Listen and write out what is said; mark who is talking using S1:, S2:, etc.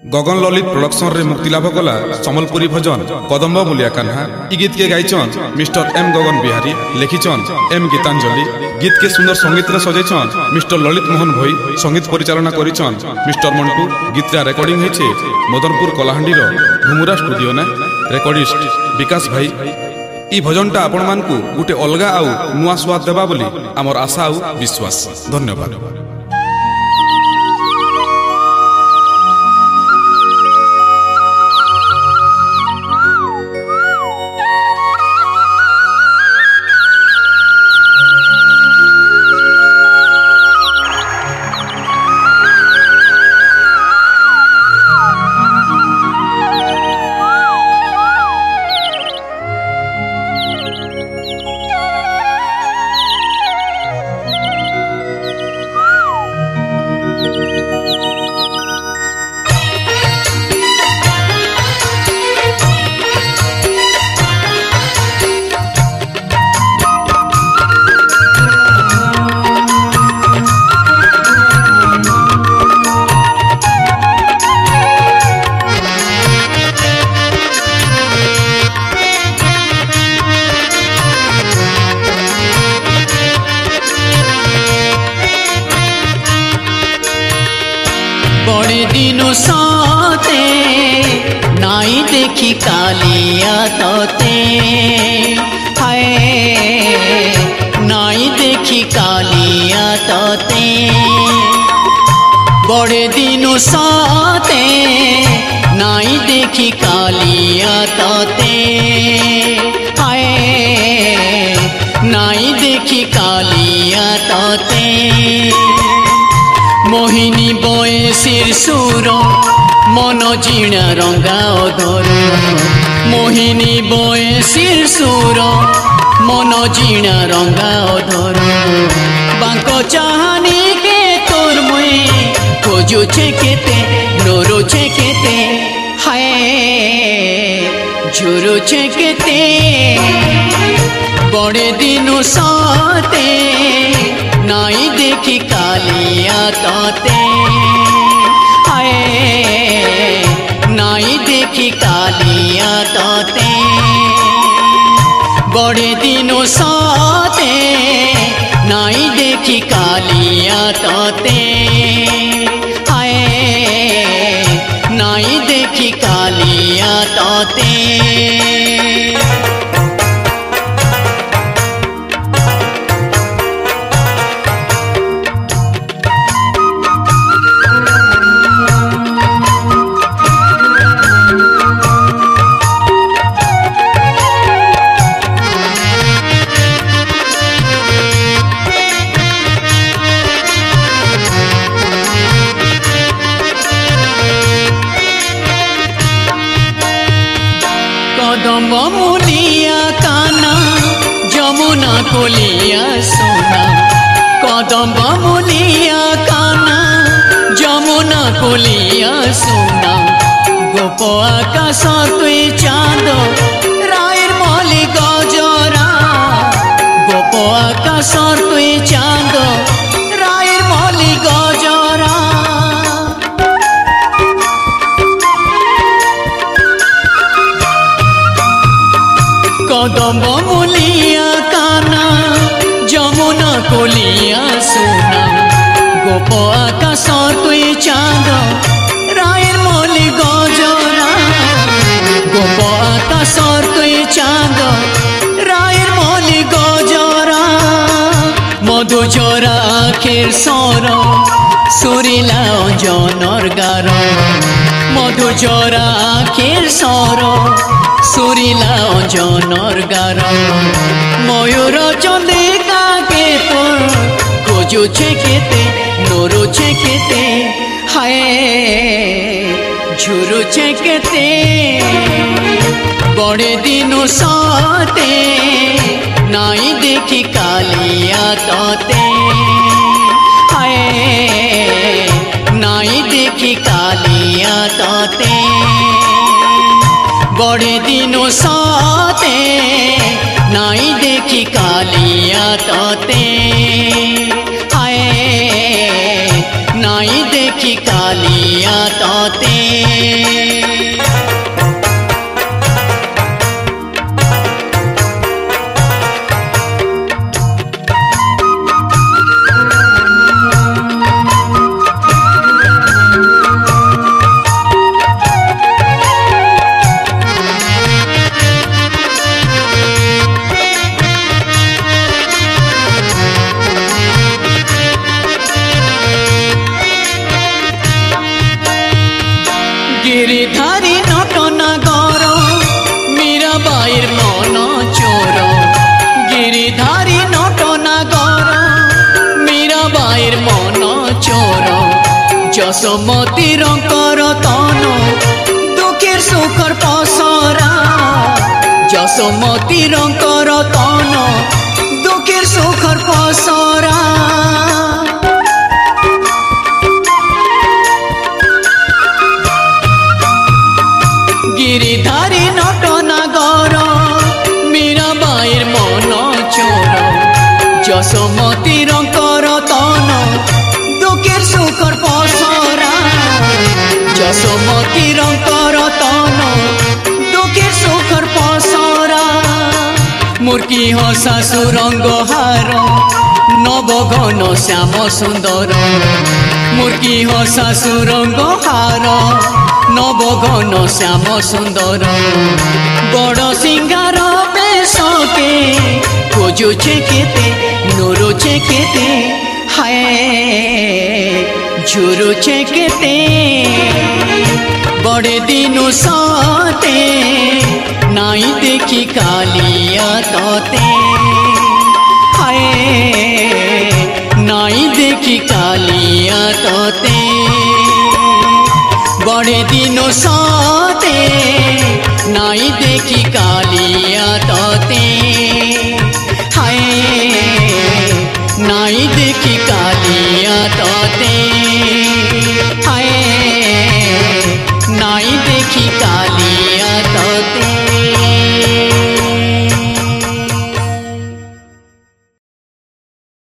S1: गगन Lalit production रे मुक्तिलाभ कला समलपुरी भजन कदम्ब मूलिया कान्हा। इ गीत के गायचन मिस्टर एम गगन बिहारी, लिखिचन एम गीतांजलि। गीत के सुंदर संगीत रे सजेचन मिस्टर ललित मोहन भोई, संगीत परिचालना करिचन मिस्टर मंटू। गीत रा रिकॉर्डिंग हेचे मदनपुर कलाहांडी रो घुमुरा स्टूडियो ने। रिकॉर्डिस्ट विकास भाई। इ भजनटा आपण मानकू गुटे अलगा आउ नुआ स्वाद देबा बोली हमर आशा आउ विश्वास। धन्यवाद।
S2: बड़े दिनों साते नाई देखी कालिया तोते, हाय नाई देखी कालिया तोते। बड़े दिनों साते नाई देखी कालिया तोते, हाय नाई देखी कालिया तोते। मोहिनी बयसिर सुर मन जीणा रंगा अधर, मोहिनी बयसिर सुर मन जीणा रंगा अधर। बांको चाहानी के तोर मुए खोजुछे केते नोरुछे केते, हाय झुरुछे केते। बड़े दिनों साते नाई देखी कालिया तोते, हाय नाई देखी कालिया तोते। बड़े दिनों साते नाई देखी कालिया तोते, हाय नाई देखी कालिया तोते। कदम्ब मूलिया काना जमुना कोलिया सोना, कदम्ब मूलिया काना जमुना कोलिया सोना। गोप आकाश तुई चाँद रायर मली गजरा, गोप आकाश तुई चाँद रायर मली गजरा। कदम्ब मूलिया काना जमुना कोलिया सोना, गोप आकाश तुई चाँद रायर मली गजरा, गोप आकाश तुई चाँद रायर मली गजरा। मधुजरा आखिर सर सुरिला अंजनर गार, मधुजरा आखिर सर सुरिला अंजनर गार। मयूर चंद्रिका के पर खोजुछे केते नोरुछे केते, हाय झुरुछे केते। बड़े दिनों साते नाई देखी कालिया तोते, हाय नाई देखी कालिया तोते। बड़े दिनों साते नाई देखी कालिया तोते, हाय नाई देखी कालिया तोते। गिरिधारी नटनागर मीराबाईर मन चोर गिरिधारी नटनागर मीराबाईर मन चोर যশোমতী রঙ্কর তন দুঃখের সুখর পসরা যশোমতী রঙ্কর তন দুঃখের সুখর পসরা गिरिधारी नटनागर मीराबाईर मन चोर যশোমতী রঙ্কর তন দুঃখের সুখর পসরা যশোমতী রঙ্কর তন দুঃখের সুখর পসরা মুরকি হসা সুরঙ্গ হার নবঘন শ্যাম সুন্দর মুরকি হসা সুরঙ্গ হার নবঘন শ্যাম সুন্দর বড় সিঙ্গার বেশকে খোঁজুছে কেতে নুরুছে কেতে হায় ঝুরুছে কেতে বড়ে দিনু সাতে নাই দেখি কালিয়া ততে হায় নাই দেখি কালিয়া ততে बड़े दिनों साते नाई देखी कालिया तोते